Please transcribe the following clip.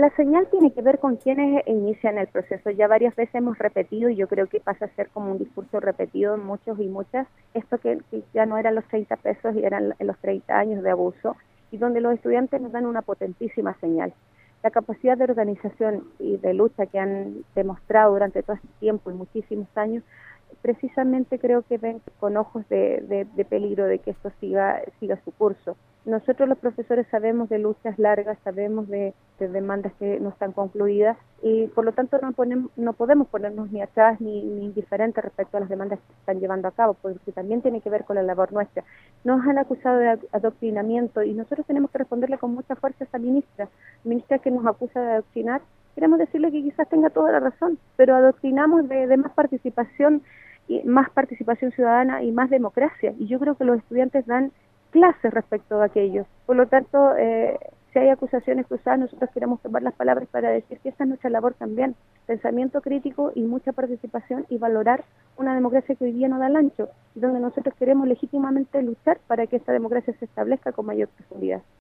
La señal tiene que ver con quienes inician el proceso. Ya varias veces hemos repetido, y yo creo que pasa a ser como un discurso repetido en muchos y muchas, esto que ya no eran los 30 pesos y eran los 30 años de abuso, y donde los estudiantes nos dan una potentísima señal. La capacidad de organización y de lucha que han demostrado durante todo este tiempo y muchísimos años, precisamente creo que ven con ojos de peligro de que esto siga su curso. Nosotros los profesores sabemos de luchas largas, sabemos de demandas que no están concluidas y por lo tanto no podemos ponernos ni atrás ni indiferentes respecto a las demandas que se están llevando a cabo, porque también tiene que ver con la labor nuestra. Nos han acusado de adoctrinamiento y nosotros tenemos que responderle con mucha fuerza a esa ministra que nos acusa de adoctrinar. Queremos decirle que quizás tenga toda la razón, pero adoctrinamos de más participación ciudadana y más democracia, y yo creo que los estudiantes dan clases respecto a aquello. Por lo tanto, si hay acusaciones cruzadas, nosotros queremos tomar las palabras para decir que esta es nuestra labor también, pensamiento crítico y mucha participación, y valorar una democracia que hoy día no da el ancho, donde nosotros queremos legítimamente luchar para que esta democracia se establezca con mayor profundidad.